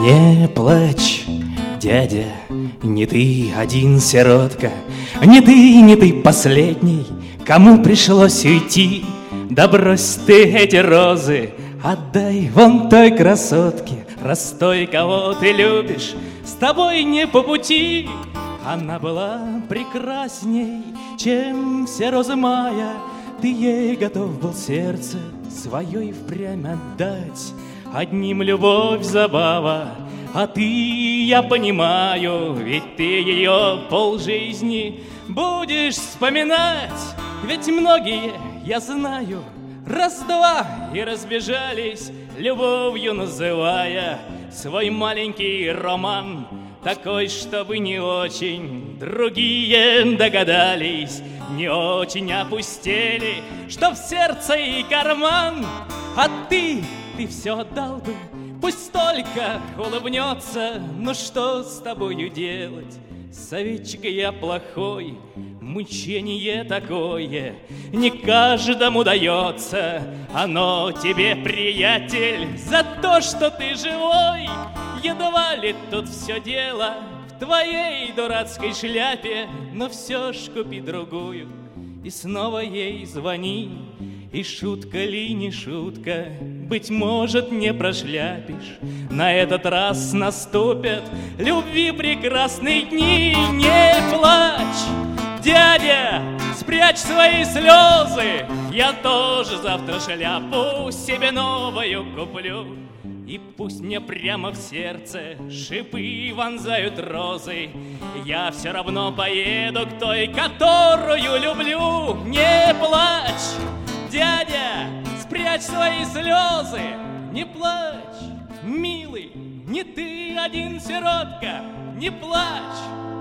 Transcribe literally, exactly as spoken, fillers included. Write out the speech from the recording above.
Не плачь, дядя, не ты один сиротка, не ты, не ты последний, кому пришлось уйти. Да брось ты эти розы, отдай вон той красотке, раз той, кого ты любишь, с тобой не по пути. Она была прекрасней, чем все розы мая, ты ей готов был сердце свое и впрямь отдать. Одним любовь забава, а ты, я понимаю, ведь ты ее полжизни будешь вспоминать. Ведь многие, я знаю, раз-два и разбежались, любовью называя свой маленький роман. Такой, чтобы не очень другие догадались, не очень опустели, что в сердце и карман. А ты, ты все отдал бы, пусть только улыбнется. Ну что с тобою делать, советчик я плохой, мучение такое не каждому дается. Оно тебе, приятель, за то, что ты живой. Едва ли тут все дело в твоей дурацкой шляпе, но все ж купи другую и снова ей звони. И шутка ли не шутка, быть может, не прошляпишь. На этот раз наступят любви прекрасные дни. Не плачь, дядя, спрячь свои слезы, я тоже завтра шляпу себе новую куплю. И пусть мне прямо в сердце шипы вонзают розы, я все равно поеду к той, которую люблю. Не плачь, дядя, спрячь свои слезы, не плачь, милый, не ты один сиротка, не плачь.